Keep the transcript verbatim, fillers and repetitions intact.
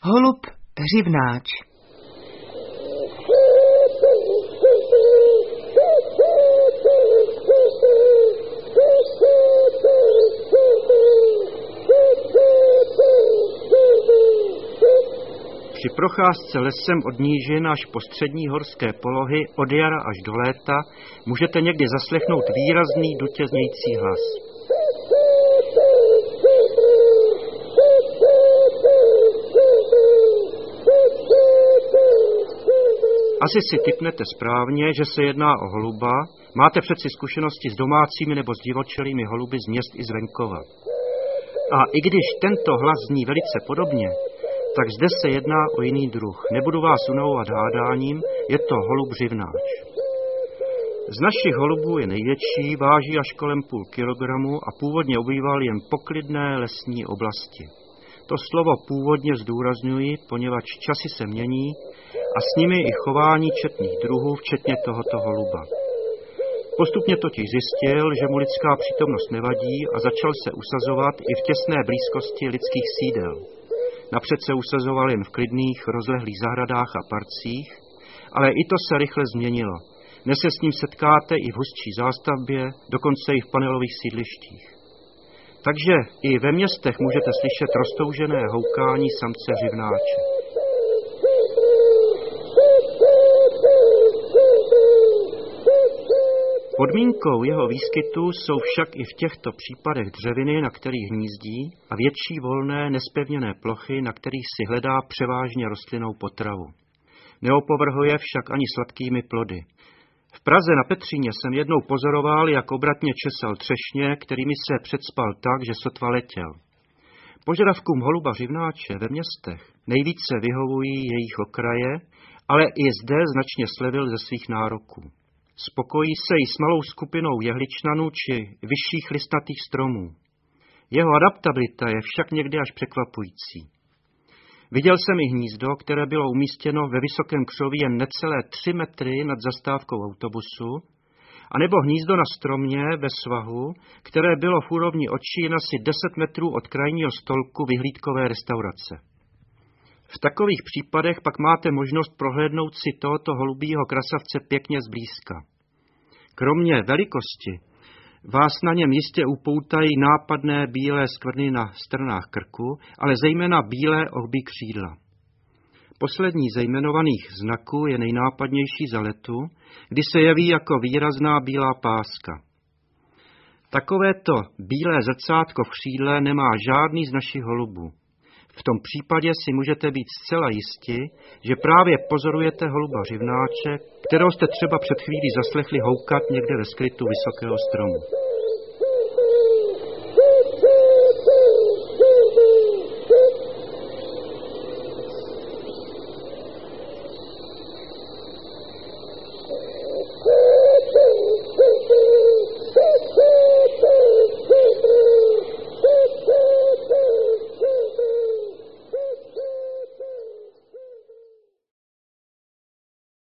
Holub řivnáč. Při procházce lesem od nížin až po střední horské polohy, od jara až do léta, můžete někdy zaslechnout výrazný dutě znějící hlas. Asi si tipnete správně, že se jedná o holuba, máte přeci zkušenosti s domácími nebo s divočelými holuby z měst i z venkova. A i když tento hlas zní velice podobně, tak zde se jedná o jiný druh. Nebudu vás unavovat hádáním, je to holub řivnáč. Z našich holubů je největší, váží až kolem půl kilogramu a původně obýval jen poklidné lesní oblasti. To slovo původně zdůrazňuji, poněvadž časy se mění a s nimi i chování četných druhů, včetně tohoto holuba. Postupně totiž zjistil, že mu lidská přítomnost nevadí a začal se usazovat i v těsné blízkosti lidských sídel. Napřed se usazoval jen v klidných, rozlehlých zahradách a parcích, ale i to se rychle změnilo. Dnes se s ním setkáte i v hustší zástavbě, dokonce i v panelových sídlištích. Takže i ve městech můžete slyšet roztoužené houkání samce řivnáče. Podmínkou jeho výskytu jsou však i v těchto případech dřeviny, na kterých hnízdí, a větší volné, nespevněné plochy, na kterých si hledá převážně rostlinnou potravu. Neopovrhuje však ani sladkými plody. V Praze na Petříně jsem jednou pozoroval, jak obratně česal třešně, kterými se předspal tak, že sotva letěl. Požadavkům holuba řivnáče ve městech nejvíce vyhovují jejich okraje, ale i zde značně slevil ze svých nároků. Spokojí se i s malou skupinou jehličnanů či vyšších listnatých stromů. Jeho adaptabilita je však někdy až překvapující. Viděl jsem i hnízdo, které bylo umístěno ve vysokém křoví jen necelé tři metry nad zastávkou autobusu, anebo hnízdo na stromě ve svahu, které bylo v úrovni očí jen asi deset metrů od krajního stolku vyhlídkové restaurace. V takových případech pak máte možnost prohlédnout si tohoto holubího krasavce pěkně zblízka. Kromě velikosti vás na něm jistě upoutají nápadné bílé skvrny na stranách krku, ale zejména bílé ohby křídla. Poslední ze jmenovaných znaků je nejnápadnější za letu, kdy se jeví jako výrazná bílá páska. Takovéto bílé zrcátko v křídle nemá žádný z našich holubů. V tom případě si můžete být zcela jisti, že právě pozorujete holuba řivnáče, kterou jste třeba před chvílí zaslechli houkat někde ve skrytu vysokého stromu.